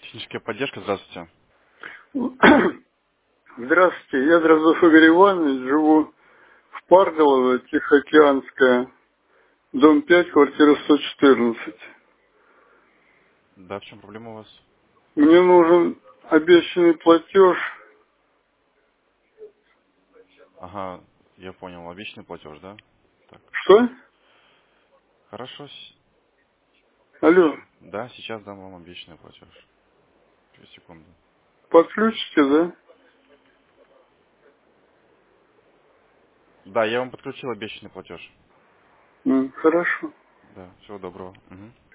Техническая поддержка, здравствуйте. Здравствуйте, я Дроздов Игорь Иванович, живу в Парголово, Тихоокеанская, дом 5, квартира 114. Да, в чем проблема у вас? Мне нужен обещанный платеж. Ага, я понял. Обещанный платеж, да? Так, Что? хорошо. Алло, Да, сейчас дам вам обещанный платеж. 2 секунды. подключите, да? Да, я вам подключил обещанный платеж. Хорошо. Да, всего доброго. Мгм.